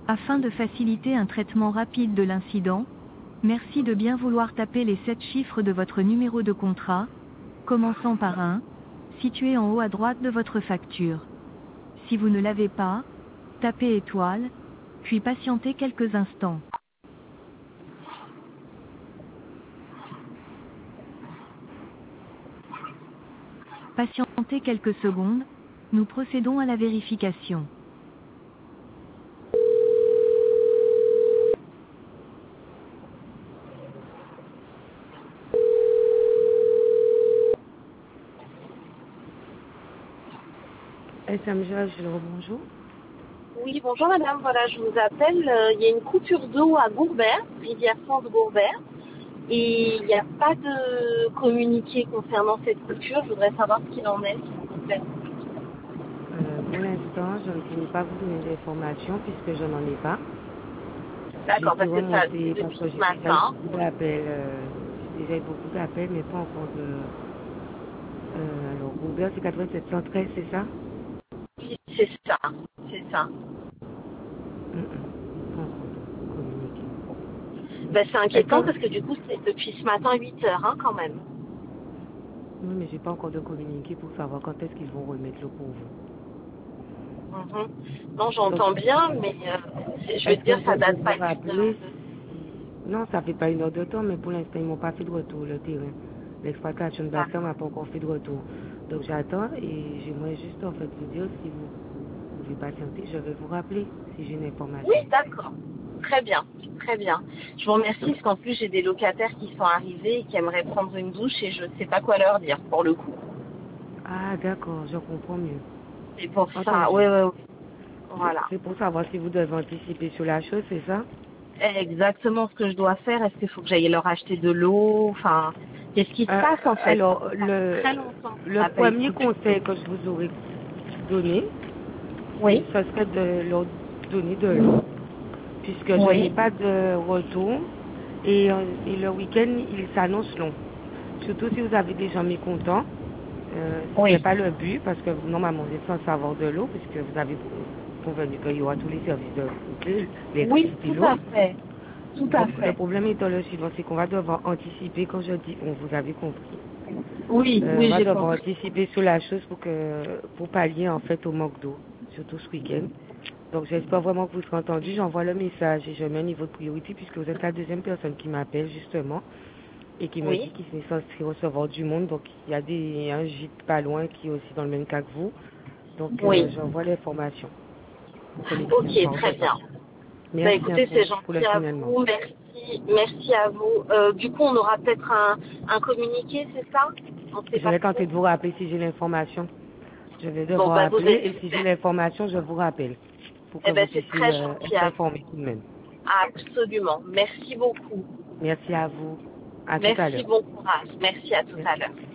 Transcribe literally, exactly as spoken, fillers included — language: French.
Afin de faciliter un traitement rapide de l'incident, merci de bien vouloir taper les sept chiffres de votre numéro de contrat, commençant par un, situé en haut à droite de votre facture. Si vous ne l'avez pas, tapez étoile, puis patientez quelques instants. Patientez quelques secondes, nous procédons à la vérification. S M G, bonjour. Oui, bonjour madame, voilà, je vous appelle. euh, Il y a une coupure d'eau à Gourbert, rivière France Gourbert, et il n'y a pas de communiqué concernant cette coupure. Je voudrais savoir ce qu'il en est, s'il vous plaît. Euh, pour l'instant, je ne pourrai pas vous donner d'informations puisque je n'en ai pas. J'ai D'accord, pu parce que ça, remonter parce depuis que ce j'ai déjà eu matin, beaucoup d'appels. euh, j'ai déjà eu beaucoup d'appels, mais pas encore de... Euh, alors, Robert, c'est quatre-vingt-sept cent treize, c'est ça? oui, c'est ça, c'est ça. Mm, mm. Pas encore de communiqué. Ben, c'est Est-ce inquiétant que... parce que du coup, c'est depuis ce matin huit heures, hein, quand même. Oui, mais j'ai pas encore de communiqué pour savoir quand est-ce qu'ils vont remettre l'eau pour vous. Mhm. Non, Donc, j'entends bien, mais euh, c'est- je veux est-ce dire, que je ça peux date vous pas d'une heure. rappeler si... Non, ça fait pas une heure de temps, mais pour l'instant, ils m'ont pas fait de retour, le terrain. L'exploitation de bâtiment m'a pas encore fait de retour. Donc, j'attends et j'aimerais juste, en fait, vous dire si vous pouvez patienter, je vais vous rappeler si j'ai une Oui, information. d'accord. Très bien, très bien. Je vous remercie parce qu'en plus j'ai des locataires qui sont arrivés et qui aimeraient prendre une douche et je ne sais pas quoi leur dire pour le coup. Ah, d'accord, je comprends mieux. C'est pour ça. Entendu. Oui, oui, oui. C'est Voilà. c'est pour savoir si vous devez anticiper sur la chose, c'est ça? Exactement ce que je dois faire. Est-ce qu'il faut que j'aille leur acheter de l'eau? Enfin, qu'est-ce qui se Euh, passe en fait? Parce alors, que ça fait le, très longtemps qu'on le n'a pas eu de premier coupure. conseil que je vous aurais donné, Oui, ce serait de leur donner de l'eau, puisque je n'ai oui, pas de retour et, euh, et le week-end, il s'annonce long. Surtout si vous avez des gens mécontents, euh, ce n'est oui. pas le but, parce que normalement, vous êtes censé avoir de l'eau, puisque vous avez convenu qu'il y aura tous les services de Oui, l'électricité, tout l'eau. à fait. Tout à Donc, le fait. problème étant le suivant, c'est qu'on va devoir anticiper, quand je dis on, vous avez compris. Oui, Euh, on oui, va j'ai devoir compris. anticiper sur la chose pour que pour pallier en fait au manque d'eau, surtout ce week-end. Donc j'espère vraiment que vous serez entendus. J'envoie le message et je mets un niveau de priorité puisque vous êtes la deuxième personne qui m'appelle justement et qui me dit Oui, qu'il est censé recevoir du monde. Donc il y a des un gîte pas loin qui est aussi dans le même cas que vous. Donc euh, oui. j'envoie l'information pour que les clients Ok, soient en très bien. contact. Bah Merci hein, écoutez, pour, c'est pour gentil le à signalement. vous, merci, merci à vous. Euh, du coup, on aura peut-être un, un communiqué, c'est ça? On ne sait Je pas vais tenter trop. de vous rappeler si j'ai l'information. Je vais Bon, devoir bah vous appeler êtes et si j'ai super. l'information, je vous rappelle pour que Eh vous ben c'est puissiez très euh, gentil être à vous. informés tout de même. Absolument. Merci beaucoup. Merci à vous. À tout à Merci, l'heure. bon courage. Merci à tout à Merci. l'heure.